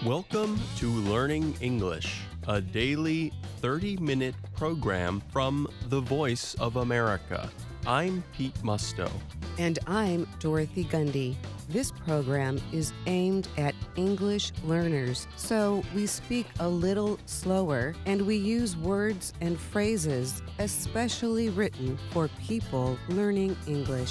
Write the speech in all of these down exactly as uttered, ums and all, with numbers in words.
Welcome to Learning English, a daily thirty-minute program from the Voice of America. I'm Pete Musto. And I'm Dorothy Gundy. This program is aimed at English learners, so we speak a little slower and we use words and phrases especially written for people learning English.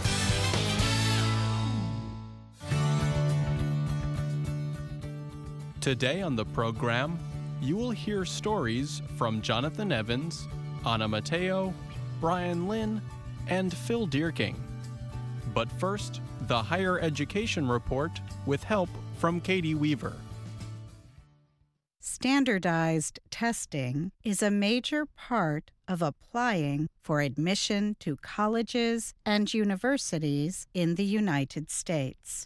Today on the program, you will hear stories from Jonathan Evans, Anna Mateo, Brian Lynn, and Phil Dierking. But first, the Higher Education Report with help from Katie Weaver. Standardized testing is a major part of applying for admission to colleges and universities in the United States.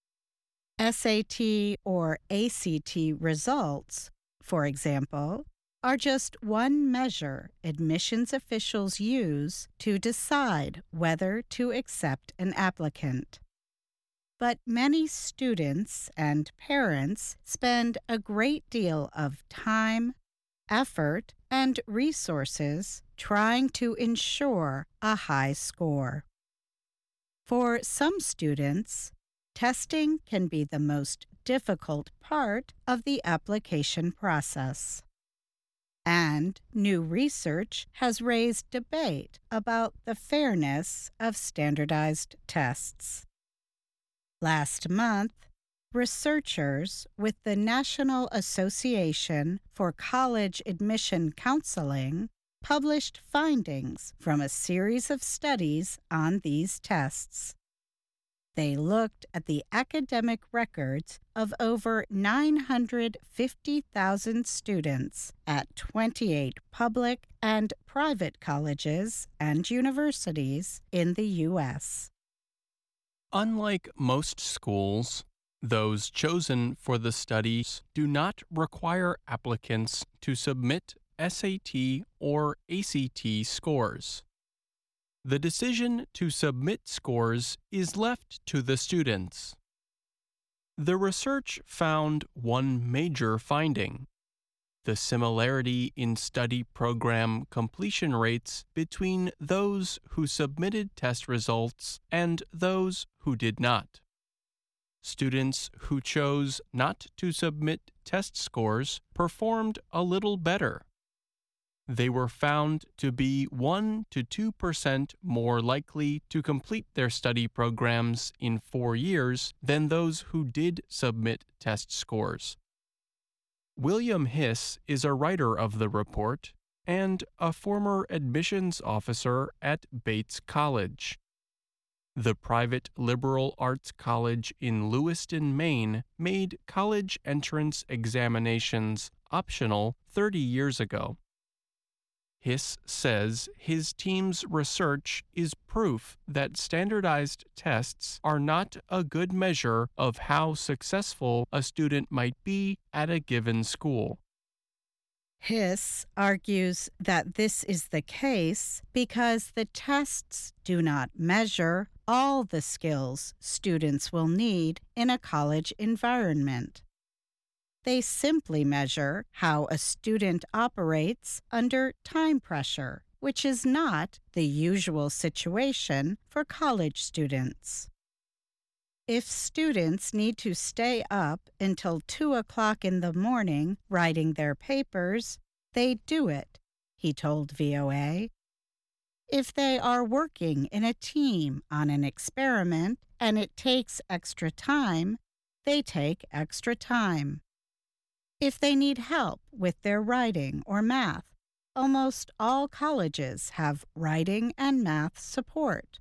S A T or A C T results, for example, are just one measure admissions officials use to decide whether to accept an applicant. But many students and parents spend a great deal of time, effort, and resources trying to ensure a high score. For some students, testing can be the most difficult part of the application process. And new research has raised debate about the fairness of standardized tests. Last month, researchers with the National Association for College Admission Counseling published findings from a series of studies on these tests. They looked at the academic records of over nine hundred fifty thousand students at twenty-eight public and private colleges and universities in the U S. Unlike most schools, those chosen for the studies do not require applicants to submit S A T or A C T scores. The decision to submit scores is left to the students. The research found one major finding: the similarity in study program completion rates between those who submitted test results and those who did not. Students who chose not to submit test scores performed a little better. They were found to be one to two percent more likely to complete their study programs in four years than those who did submit test scores. William Hiss is a writer of the report and a former admissions officer at Bates College. The private liberal arts college in Lewiston, Maine, made college entrance examinations optional thirty years ago. Hiss says his team's research is proof that standardized tests are not a good measure of how successful a student might be at a given school. Hiss argues that this is the case because the tests do not measure all the skills students will need in a college environment. They simply measure how a student operates under time pressure, which is not the usual situation for college students. If students need to stay up until two o'clock in the morning writing their papers, they do it, he told V O A. If they are working in a team on an experiment and it takes extra time, they take extra time. If they need help with their writing or math, almost all colleges have writing and math support.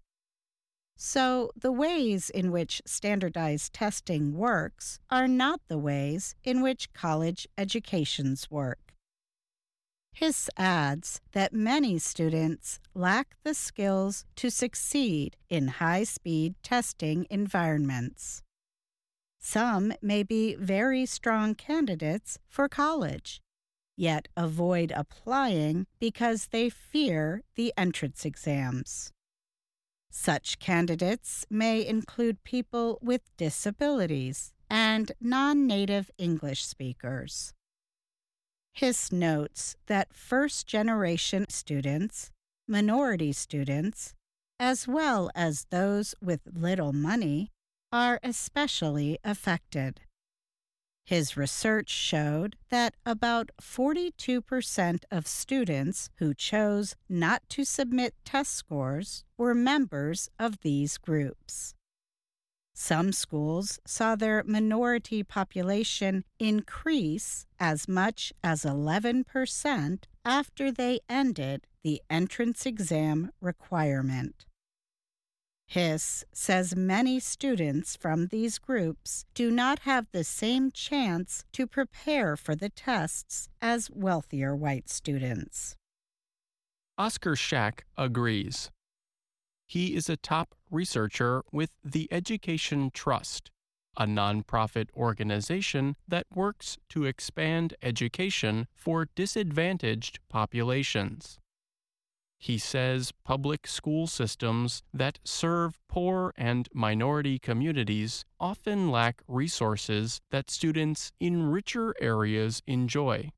So the ways in which standardized testing works are not the ways in which college educations work. Hiss adds that many students lack the skills to succeed in high-speed testing environments. Some may be very strong candidates for college, yet avoid applying because they fear the entrance exams. Such candidates may include people with disabilities and and non-native English speakers. Hiss notes that first-generation students, minority students, as well as those with little money, are especially affected. His research showed that about forty-two percent of students who chose not to submit test scores were members of these groups. Some schools saw their minority population increase as much as eleven percent after they ended the entrance exam requirement. Hiss says many students from these groups do not have the same chance to prepare for the tests as wealthier white students. Oscar Schack agrees. He is a top researcher with the Education Trust, a nonprofit organization that works to expand education for disadvantaged populations. He says public school systems that serve poor and minority communities often lack resources that students in richer areas enjoy.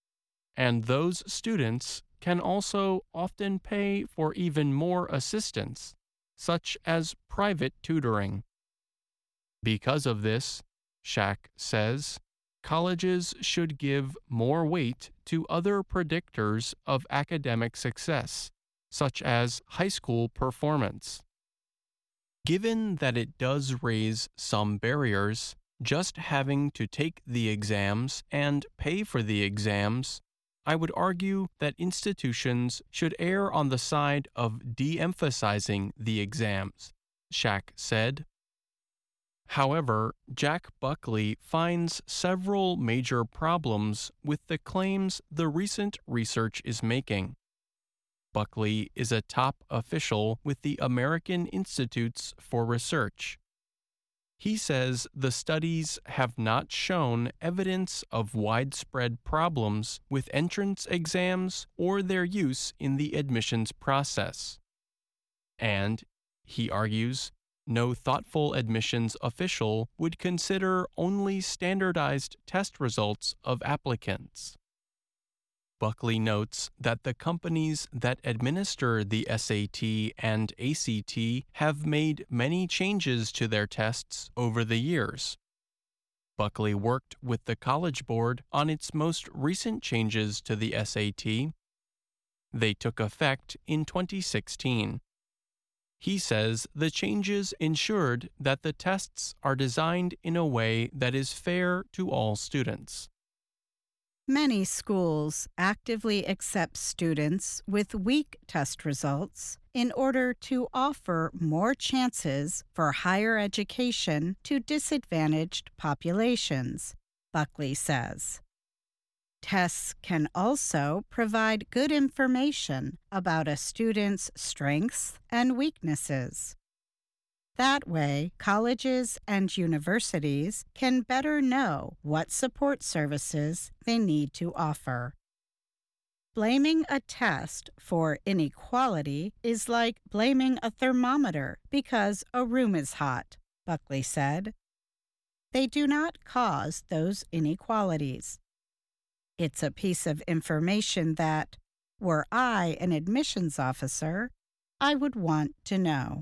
And those students can also often pay for even more assistance, such as private tutoring. Because of this, Schack says, colleges should give more weight to other predictors of academic success, such as high school performance. Given that it does raise some barriers, just having to take the exams and pay for the exams, I would argue that institutions should err on the side of de-emphasizing the exams, Schack said. However, Jack Buckley finds several major problems with the claims the recent research is making. Buckley is a top official with the American Institutes for Research. He says the studies have not shown evidence of widespread problems with entrance exams or their use in the admissions process. And, he argues, no thoughtful admissions official would consider only standardized test results of applicants. Buckley notes that the companies that administer the S A T and A C T have made many changes to their tests over the years. Buckley worked with the College Board on its most recent changes to the S A T. They took effect in twenty sixteen. He says the changes ensured that the tests are designed in a way that is fair to all students. Many schools actively accept students with weak test results in order to offer more chances for higher education to disadvantaged populations, Buckley says. Tests can also provide good information about a student's strengths and weaknesses. That way, colleges and universities can better know what support services they need to offer. Blaming a test for inequality is like blaming a thermometer because a room is hot, Buckley said. They do not cause those inequalities. It's a piece of information that, were I an admissions officer, I would want to know.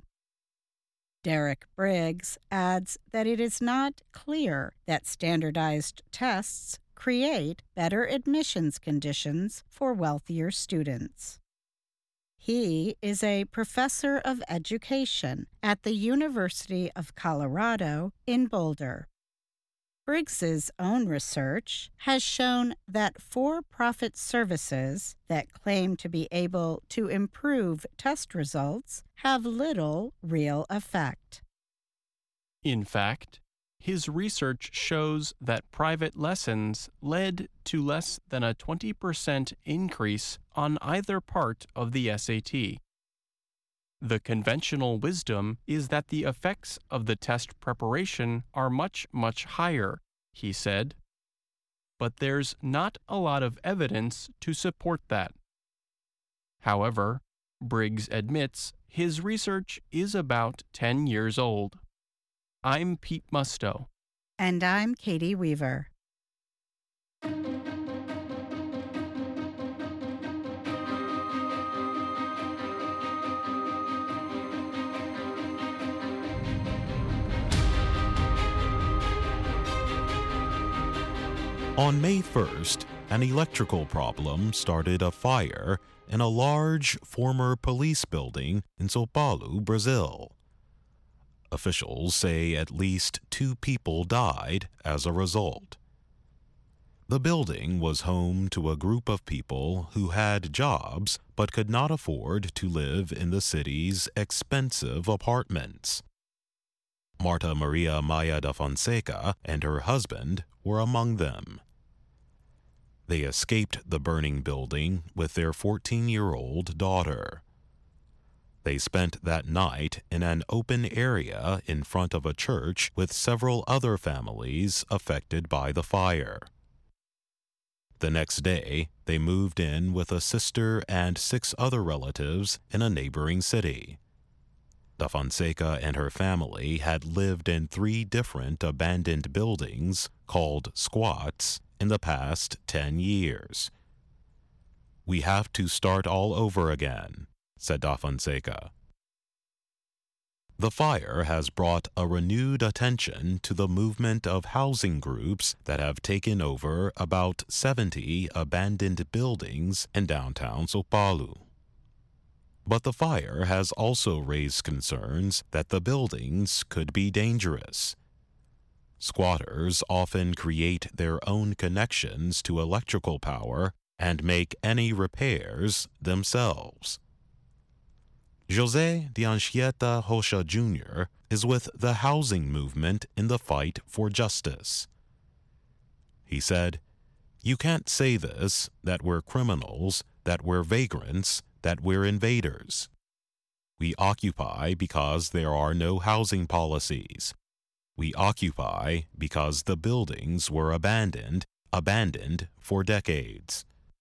Derek Briggs adds that it is not clear that standardized tests create better admissions conditions for wealthier students. He is a professor of education at the University of Colorado in Boulder. Briggs's own research has shown that for-profit services that claim to be able to improve test results have little real effect. In fact, his research shows that private lessons led to less than a twenty percent increase on either part of the S A T. The conventional wisdom is that the effects of the test preparation are much, much higher, he said. But there's not a lot of evidence to support that. However, Briggs admits his research is about ten years old. I'm Pete Musto. And I'm Katie Weaver. On May first, an electrical problem started a fire in a large former police building in São Paulo, Brazil. Officials say at least two people died as a result. The building was home to a group of people who had jobs but could not afford to live in the city's expensive apartments. Marta Maria Maia da Fonseca and her husband were among them. They escaped the burning building with their fourteen-year-old daughter. They spent that night in an open area in front of a church with several other families affected by the fire. The next day, they moved in with a sister and six other relatives in a neighboring city. Da Fonseca and her family had lived in three different abandoned buildings called squats in the past ten years. "We have to start all over again," said Da Fonseca. The fire has brought a renewed attention to the movement of housing groups that have taken over about seventy abandoned buildings in downtown São Paulo. But the fire has also raised concerns that the buildings could be dangerous. Squatters often create their own connections to electrical power and make any repairs themselves. José de Anchieta Rocha Junior is with the housing movement in the fight for justice. He said, "You can't say this, that we're criminals, that we're vagrants, that we're invaders. We occupy because there are no housing policies. We occupy because the buildings were abandoned, abandoned for decades."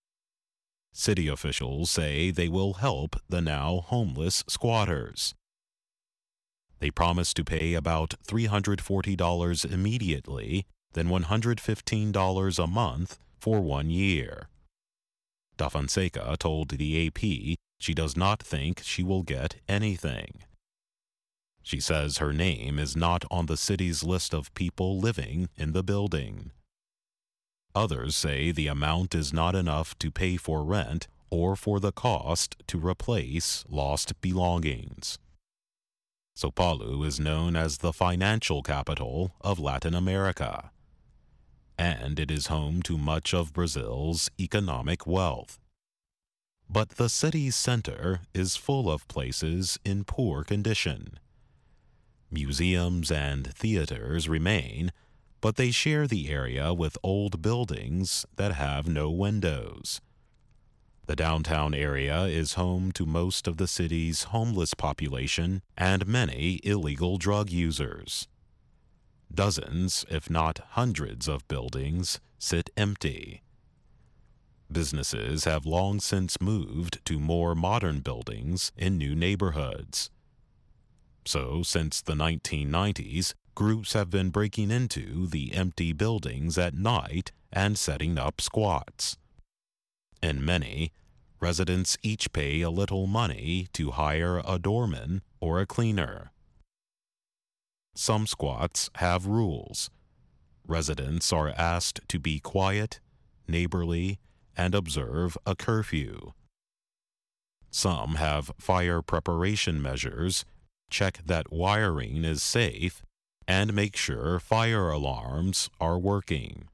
City officials say they will help the now homeless squatters. They promise to pay about three hundred forty dollars immediately, then one hundred fifteen dollars a month for one year. Da Fonseca told the A P she does not think she will get anything. She says her name is not on the city's list of people living in the building. Others say the amount is not enough to pay for rent or for the cost to replace lost belongings. São Paulo is known as the financial capital of Latin America, and it is home to much of Brazil's economic wealth. But the city's center is full of places in poor condition. Museums and theaters remain, but they share the area with old buildings that have no windows. The downtown area is home to most of the city's homeless population and many illegal drug users. Dozens, if not hundreds, of buildings sit empty. Businesses have long since moved to more modern buildings in new neighborhoods. So, since the nineteen nineties, groups have been breaking into the empty buildings at night and setting up squats. In many, residents each pay a little money to hire a doorman or a cleaner. Some squats have rules. Residents are asked to be quiet, neighborly, and observe a curfew. Some have fire preparation measures, check that wiring is safe, and make sure fire alarms are working.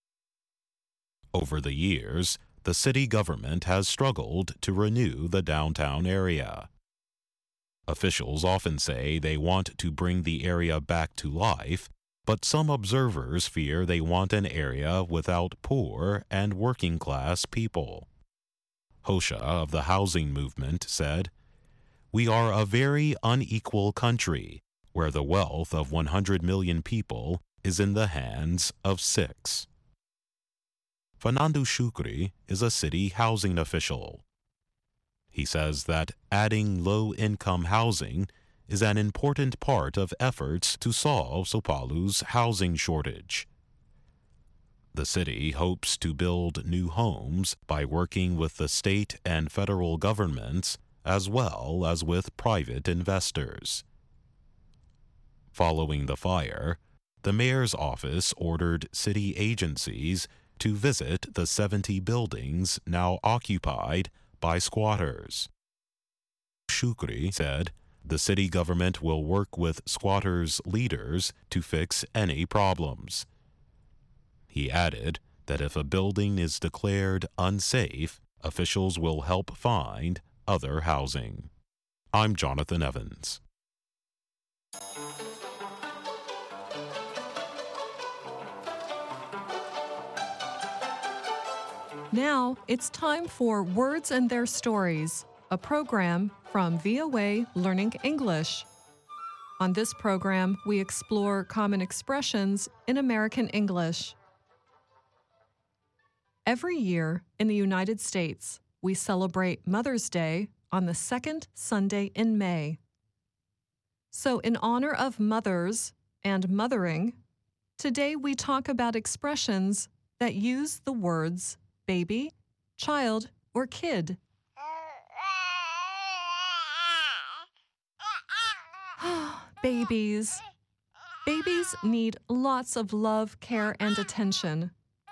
Over the years, the city government has struggled to renew the downtown area. Officials often say they want to bring the area back to life, but some observers fear they want an area without poor and working-class people. Rocha of the housing movement said, "We are a very unequal country, where the wealth of one hundred million people is in the hands of six." Fernando Chucri is a city housing official. He says that adding low-income housing is an important part of efforts to solve Sao Paulo's housing shortage. The city hopes to build new homes by working with the state and federal governments as well as with private investors. Following the fire, the mayor's office ordered city agencies to visit the seventy buildings now occupied by squatters. Shukri said the city government will work with squatters' leaders to fix any problems. He added that if a building is declared unsafe, officials will help find other housing. I'm Jonathan Evans. Now it's time for Words and Their Stories, a program from V O A Learning English. On this program, we explore common expressions in American English. Every year in the United States, we celebrate Mother's Day on the second Sunday in May. So in honor of mothers and mothering, today we talk about expressions that use the words baby, child, or kid. Babies. Babies need lots of love, care, and attention.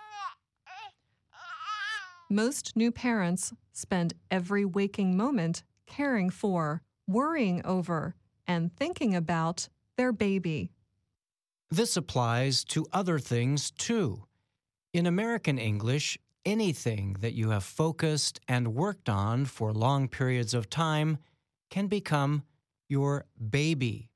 Most new parents spend every waking moment caring for, worrying over, and thinking about their baby. This applies to other things too. In American English, anything that you have focused and worked on for long periods of time can become your baby.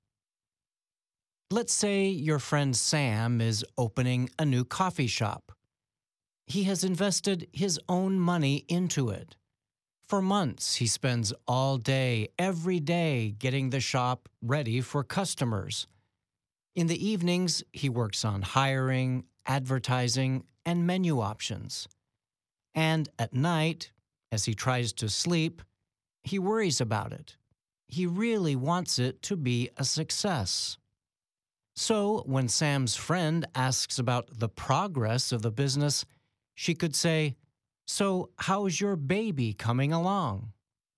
Let's say your friend Sam is opening a new coffee shop. He has invested his own money into it. For months, he spends all day, every day, getting the shop ready for customers. In the evenings, he works on hiring, advertising, and menu options. And at night, as he tries to sleep, he worries about it. He really wants it to be a success. So when Sam's friend asks about the progress of the business, she could say, "So how's your baby coming along?"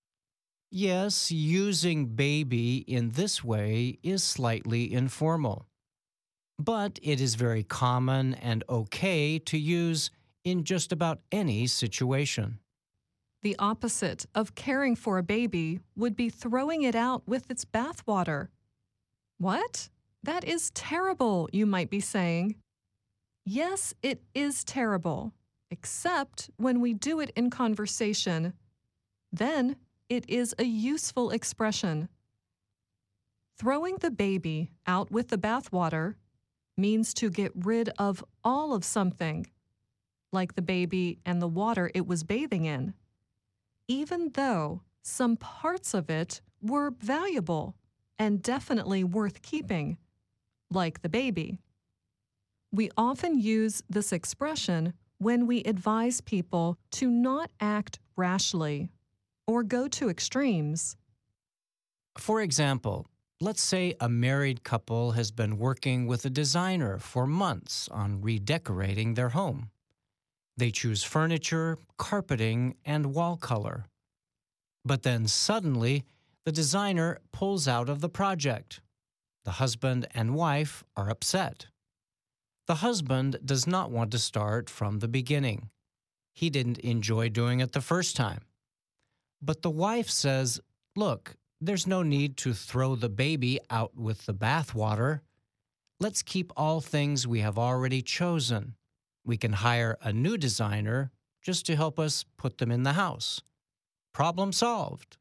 Yes, using baby in this way is slightly informal, but it is very common and okay to use in just about any situation. The opposite of caring for a baby would be throwing it out with its bathwater. What? That is terrible, you might be saying. Yes, it is terrible, except when we do it in conversation. Then it is a useful expression. Throwing the baby out with the bathwater means to get rid of all of something, like the baby and the water it was bathing in, even though some parts of it were valuable and definitely worth keeping, like the baby. We often use this expression when we advise people to not act rashly or go to extremes. For example, let's say a married couple has been working with a designer for months on redecorating their home. They choose furniture, carpeting, and wall color. But then suddenly, the designer pulls out of the project. The husband and wife are upset. The husband does not want to start from the beginning. He didn't enjoy doing it the first time. But the wife says, "Look, there's no need to throw the baby out with the bathwater. Let's keep all things we have already chosen. We can hire a new designer just to help us put them in the house. Problem solved."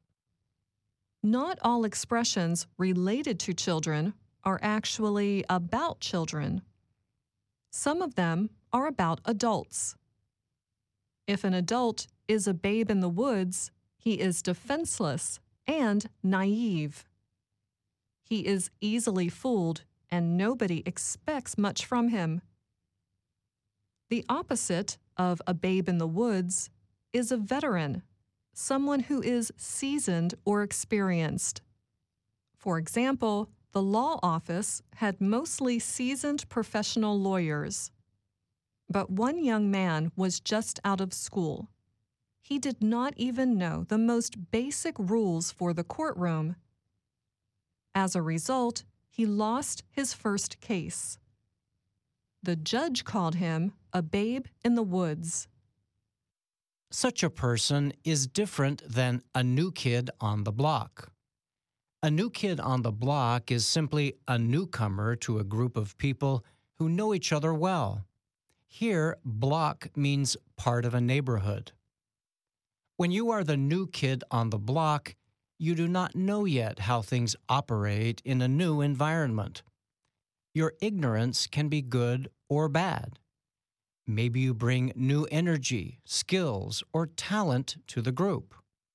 Not all expressions related to children are actually about children. Some of them are about adults. If an adult is a babe in the woods, he is defenseless and naive. He is easily fooled, and nobody expects much from him. The opposite of a babe in the woods is a veteran, someone who is seasoned or experienced. For example, the law office had mostly seasoned professional lawyers. But one young man was just out of school. He did not even know the most basic rules for the courtroom. As a result, he lost his first case. The judge called him a babe in the woods. Such a person is different than a new kid on the block. A new kid on the block is simply a newcomer to a group of people who know each other well. Here, block means part of a neighborhood. When you are the new kid on the block, you do not know yet how things operate in a new environment. Your ignorance can be good or bad. Maybe you bring new energy, skills, or talent to the group.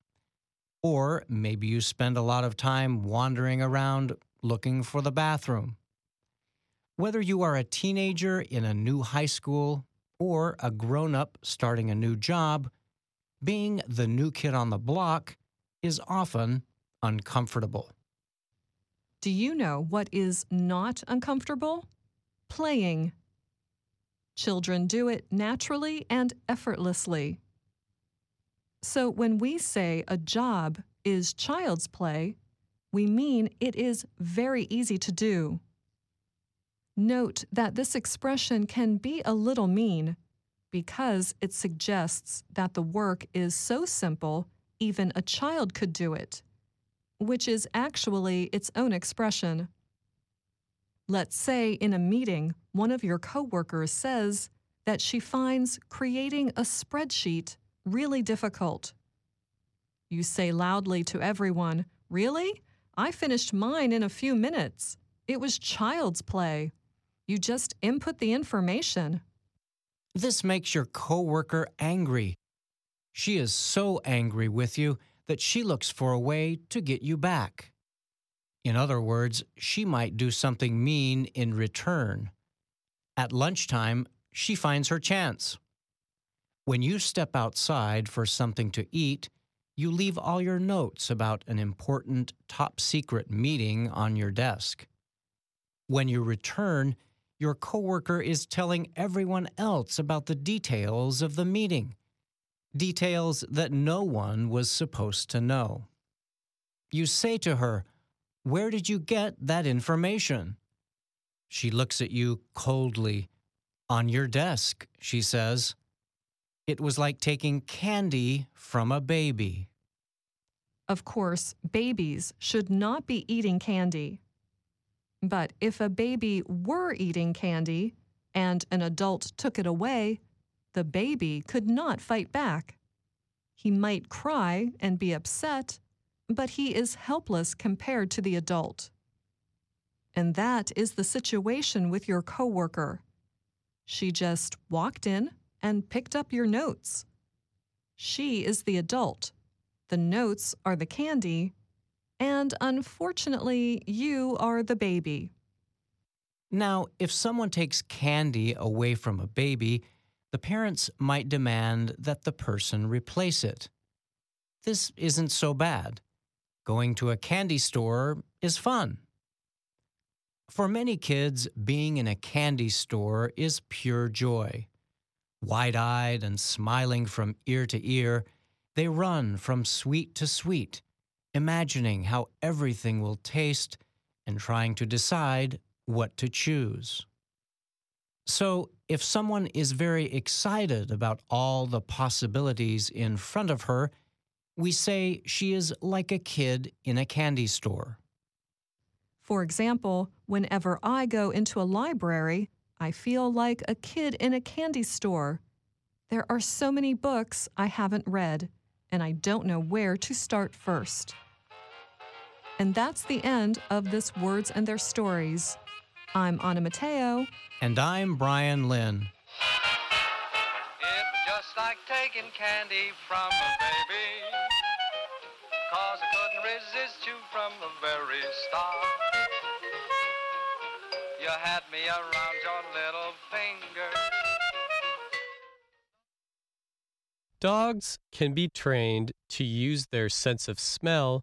Or maybe you spend a lot of time wandering around looking for the bathroom. Whether you are a teenager in a new high school or a grown-up starting a new job, being the new kid on the block is often uncomfortable. Do you know what is not uncomfortable? Playing. Children do it naturally and effortlessly. So when we say a job is child's play, we mean it is very easy to do. Note that this expression can be a little mean because it suggests that the work is so simple even a child could do it, which is actually its own expression. Let's say in a meeting, one of your coworkers says that she finds creating a spreadsheet really difficult. You say loudly to everyone, "Really? I finished mine in a few minutes. It was child's play. You just input the information." This makes your coworker angry. She is so angry with you that she looks for a way to get you back. In other words, she might do something mean in return. At lunchtime, she finds her chance. When you step outside for something to eat, you leave all your notes about an important top-secret meeting on your desk. When you return, your coworker is telling everyone else about the details of the meeting, details that no one was supposed to know. You say to her, "Where did you get that information?" She looks at you coldly. "On your desk," she says. It was like taking candy from a baby. Of course, babies should not be eating candy. But if a baby were eating candy and an adult took it away, the baby could not fight back. He might cry and be upset, but he is helpless compared to the adult. And that is the situation with your coworker. She just walked in and picked up your notes. She is the adult. The notes are the candy, and unfortunately, you are the baby. Now, if someone takes candy away from a baby, the parents might demand that the person replace it. This isn't so bad. Going to a candy store is fun. For many kids, being in a candy store is pure joy. Wide-eyed and smiling from ear to ear, they run from sweet to sweet, imagining how everything will taste and trying to decide what to choose. So, if someone is very excited about all the possibilities in front of her, we say she is like a kid in a candy store. For example, whenever I go into a library, I feel like a kid in a candy store. There are so many books I haven't read, and I don't know where to start first. And that's the end of this Words and Their Stories. I'm Anna Mateo. And I'm Brian Lynn. It was just like taking candy from a baby, 'cause I couldn't resist you from the very start. You had me around your little finger. Dogs can be trained to use their sense of smell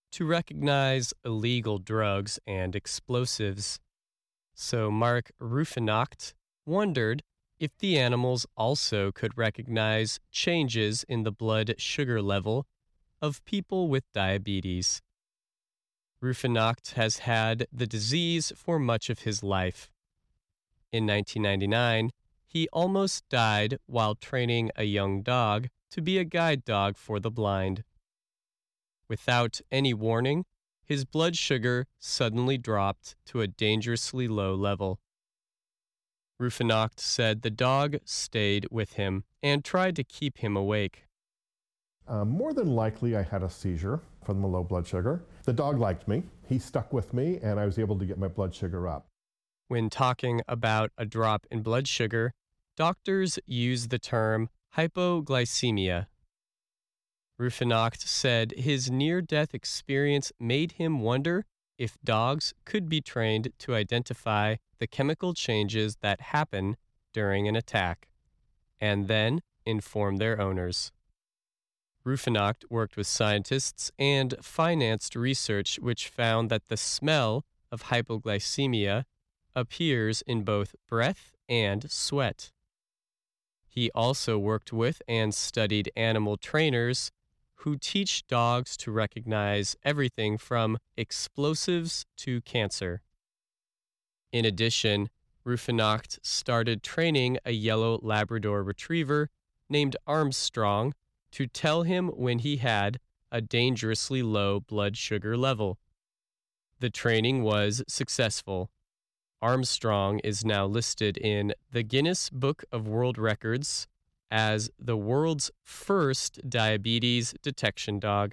to recognize illegal drugs and explosives. So Mark Ruffenacht wondered if the animals also could recognize changes in the blood sugar level of people with diabetes. Ruffenacht has had the disease for much of his life. In nineteen ninety-nine, he almost died while training a young dog to be a guide dog for the blind. Without any warning, his blood sugar suddenly dropped to a dangerously low level. Ruffenacht said the dog stayed with him and tried to keep him awake. Uh, more than likely, I had a seizure from the low blood sugar. The dog liked me. He stuck with me, and I was able to get my blood sugar up. When talking about a drop in blood sugar, doctors use the term hypoglycemia. Ruffenacht said his near-death experience made him wonder if dogs could be trained to identify the chemical changes that happen during an attack, and then inform their owners. Ruffenacht worked with scientists and financed research which found that the smell of hypoglycemia appears in both breath and sweat. He also worked with and studied animal trainers who teach dogs to recognize everything from explosives to cancer. In addition, Ruffenacht started training a yellow Labrador retriever named Armstrong to tell him when he had a dangerously low blood sugar level. The training was successful. Armstrong is now listed in the Guinness Book of World Records as the world's first diabetes detection dog.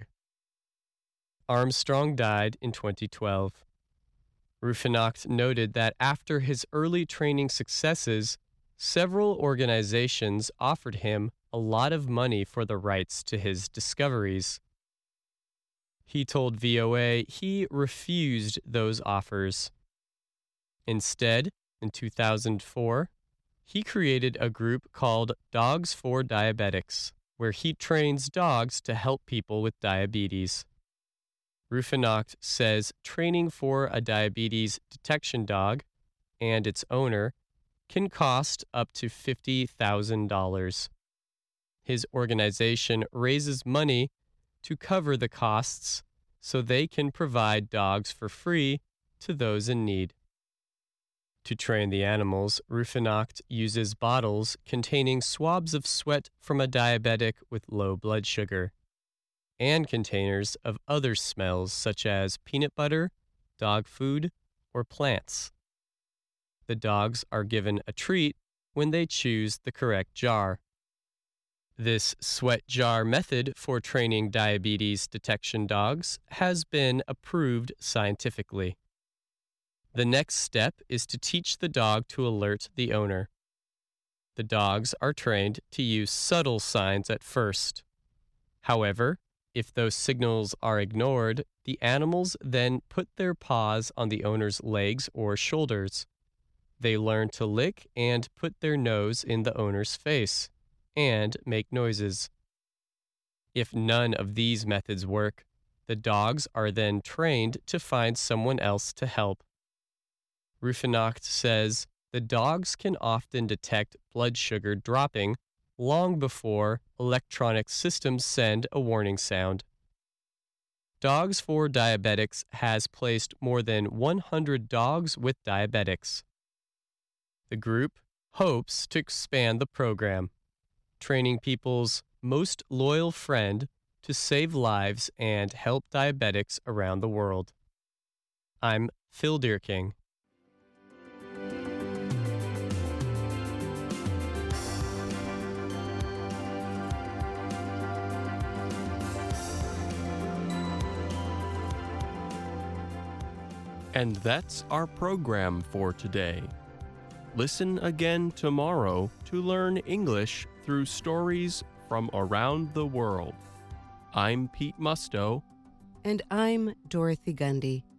Armstrong died in twenty twelve. Ruffenacht noted that after his early training successes, several organizations offered him a lot of money for the rights to his discoveries. He told V O A he refused those offers. Instead, in two thousand four, he created a group called Dogs for Diabetics, where he trains dogs to help people with diabetes. Ruffenacht says training for a diabetes detection dog and its owner can cost up to fifty thousand dollars. His organization raises money to cover the costs so they can provide dogs for free to those in need. To train the animals, Ruffenacht uses bottles containing swabs of sweat from a diabetic with low blood sugar, and containers of other smells such as peanut butter, dog food, or plants. The dogs are given a treat when they choose the correct jar. This sweat jar method for training diabetes detection dogs has been approved scientifically. The next step is to teach the dog to alert the owner. The dogs are trained to use subtle signs at first. However, if those signals are ignored, the animals then put their paws on the owner's legs or shoulders. They learn to lick and put their nose in the owner's face and make noises. If none of these methods work, the dogs are then trained to find someone else to help. Ruffenacht says the dogs can often detect blood sugar dropping long before electronic systems send a warning sound. Dogs for Diabetics has placed more than one hundred dogs with diabetics. The group hopes to expand the program, training people's most loyal friend to save lives and help diabetics around the world. I'm Phil Deerking. And that's our program for today. Listen again tomorrow to learn English through stories from around the world. I'm Pete Musto. And I'm Dorothy Gundy.